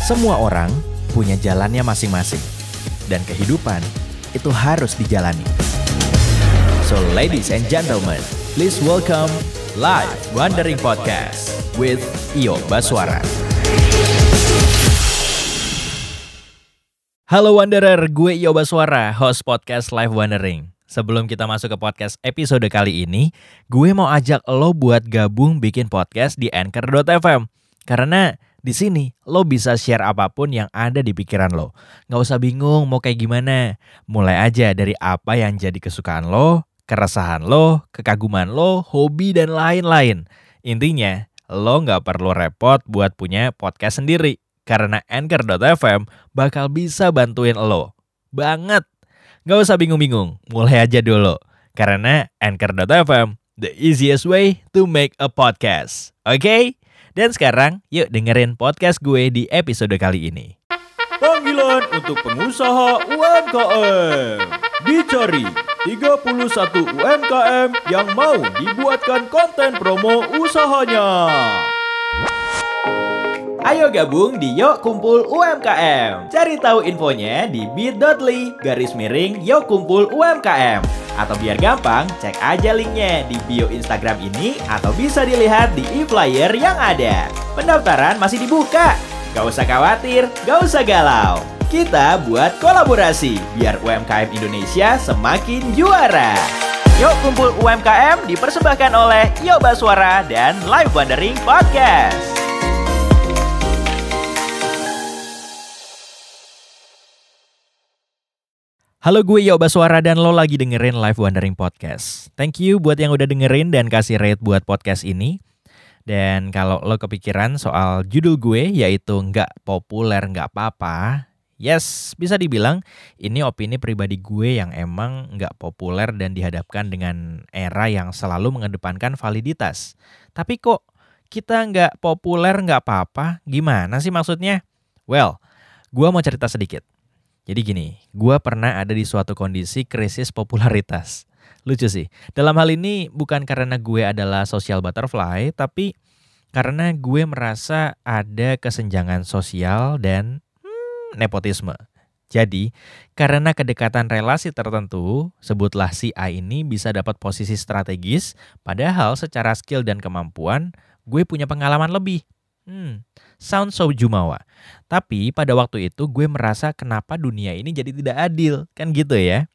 Semua orang punya jalannya masing-masing. Dan kehidupan itu harus dijalani. So ladies and gentlemen, please welcome Live Wandering Podcast with Iyo Baswara. Halo Wanderer, gue Iyo Baswara, host podcast Live Wandering. Sebelum kita masuk ke podcast episode kali ini, gue mau ajak lo buat gabung bikin podcast di Anchor.fm. Karena di sini lo bisa share apapun yang ada di pikiran lo. Gak usah bingung mau kayak gimana. Mulai aja dari apa yang jadi kesukaan lo, keresahan lo, kekaguman lo, hobi dan lain-lain. Intinya, lo gak perlu repot buat punya podcast sendiri. Karena Anchor.fm bakal bisa bantuin lo. Banget. Gak usah bingung-bingung, mulai aja dulu. Karena Anchor.fm, the easiest way to make a podcast. Oke? Dan sekarang, yuk dengerin podcast gue di episode kali ini. Panggilan untuk pengusaha UMKM. Dicari 31 UMKM yang mau dibuatkan konten promo usahanya. Ayo gabung di Yok Kumpul UMKM. Cari tahu infonya di bit.ly/Yok Kumpul UMKM. Atau biar gampang, cek aja linknya di bio Instagram ini atau bisa dilihat di e-flyer yang ada. Pendaftaran masih dibuka. Gak usah khawatir, gak usah galau. Kita buat kolaborasi biar UMKM Indonesia semakin juara. Yok Kumpul UMKM dipersembahkan oleh Iyo Baswara dan Live Wandering Podcast. Halo, gue Iyo Baswara dan lo lagi dengerin Live Wandering Podcast. Thank you buat yang udah dengerin dan kasih rate buat podcast ini. Dan kalau lo kepikiran soal judul gue yaitu nggak populer nggak apa-apa, yes, bisa dibilang ini opini pribadi gue yang emang nggak populer dan dihadapkan dengan era yang selalu mengedepankan validitas. Tapi kok kita nggak populer nggak apa-apa, gimana sih maksudnya? Well, gue mau cerita sedikit. Jadi gini, gue pernah ada di suatu kondisi krisis popularitas. Lucu sih, dalam hal ini bukan karena gue adalah social butterfly, tapi karena gue merasa ada kesenjangan sosial dan nepotisme. Jadi, karena kedekatan relasi tertentu, sebutlah si A ini bisa dapat posisi strategis, padahal secara skill dan kemampuan, gue punya pengalaman lebih. Sound so jumawa. Tapi pada waktu itu gue merasa kenapa dunia ini jadi tidak adil. Kan gitu ya.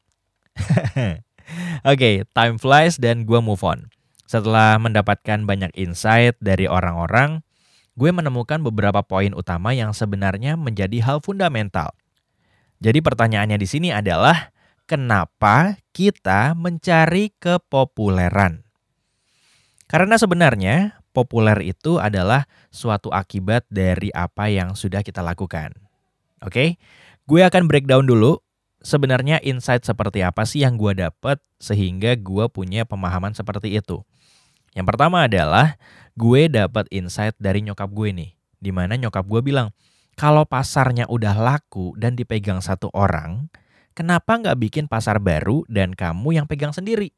Oke, time flies dan gue move on. Setelah mendapatkan banyak insight dari orang-orang, gue menemukan beberapa poin utama yang sebenarnya menjadi hal fundamental. Jadi pertanyaannya di sini adalah, kenapa kita mencari kepopuleran? Karena sebenarnya populer itu adalah suatu akibat dari apa yang sudah kita lakukan. Oke, gue akan breakdown dulu sebenarnya insight seperti apa sih yang gue dapat sehingga gue punya pemahaman seperti itu. Yang pertama adalah gue dapat insight dari nyokap gue nih, di mana nyokap gue bilang, kalau pasarnya udah laku dan dipegang satu orang, kenapa nggak bikin pasar baru dan kamu yang pegang sendiri?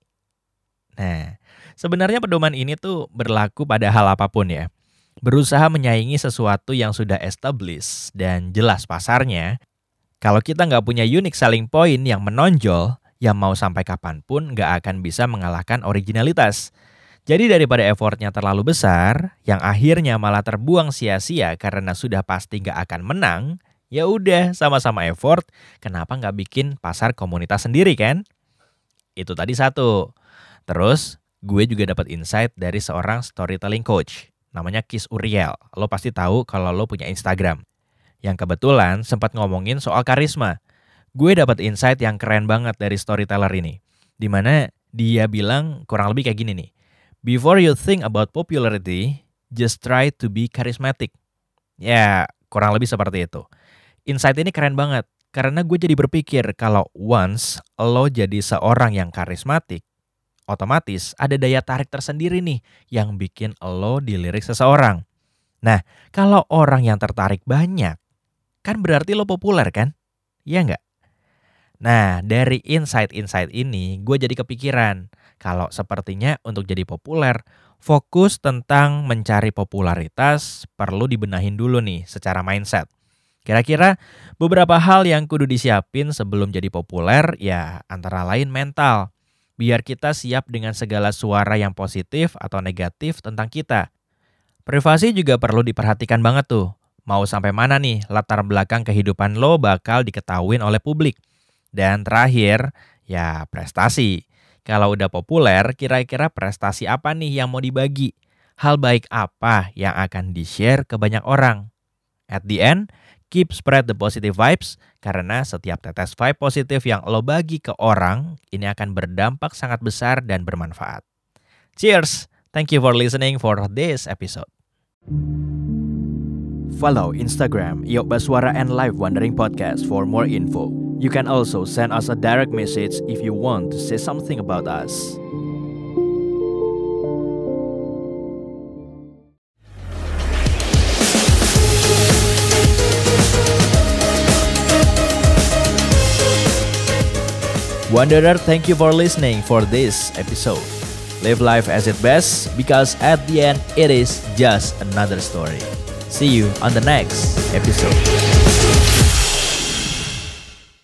Nah, sebenarnya pedoman ini tuh berlaku pada hal apapun ya. Berusaha menyaingi sesuatu yang sudah established dan jelas pasarnya. Kalau kita nggak punya unique selling point yang menonjol, yang mau sampai kapanpun nggak akan bisa mengalahkan originalitas. Jadi daripada effortnya terlalu besar, yang akhirnya malah terbuang sia-sia karena sudah pasti nggak akan menang, ya udah sama-sama effort, kenapa nggak bikin pasar komunitas sendiri kan? Itu tadi satu. Terus, gue juga dapat insight dari seorang storytelling coach. Namanya Kis Uriel. Lo pasti tahu kalau lo punya Instagram. Yang kebetulan sempat ngomongin soal karisma. Gue dapat insight yang keren banget dari storyteller ini. Dimana dia bilang kurang lebih kayak gini nih. Before you think about popularity, just try to be charismatic. Ya, kurang lebih seperti itu. Insight ini keren banget. Karena gue jadi berpikir kalau once lo jadi seorang yang karismatik, otomatis ada daya tarik tersendiri nih yang bikin lo dilirik seseorang. Nah, kalau orang yang tertarik banyak, kan berarti lo populer kan? Iya nggak? Nah, dari insight-insight ini, gue jadi kepikiran kalau sepertinya untuk jadi populer, fokus tentang mencari popularitas perlu dibenahin dulu nih secara mindset. Kira-kira beberapa hal yang kudu disiapin sebelum jadi populer ya antara lain mental. Biar kita siap dengan segala suara yang positif atau negatif tentang kita. Privasi juga perlu diperhatikan banget tuh. Mau sampai mana nih latar belakang kehidupan lo bakal diketahuin oleh publik. Dan terakhir, ya prestasi. Kalau udah populer, kira-kira prestasi apa nih yang mau dibagi? Hal baik apa yang akan di-share ke banyak orang? At the end, keep spread the positive vibes, karena setiap tetes vibe positif yang lo bagi ke orang, ini akan berdampak sangat besar dan bermanfaat. Cheers! Thank you for listening for this episode. Follow Instagram Yok Baswara and Live Wandering Podcast for more info. You can also send us a direct message if you want to say something about us. Wanderer, thank you for listening for this episode. Live life as its best, because at the end, it is just another story. See you on the next episode.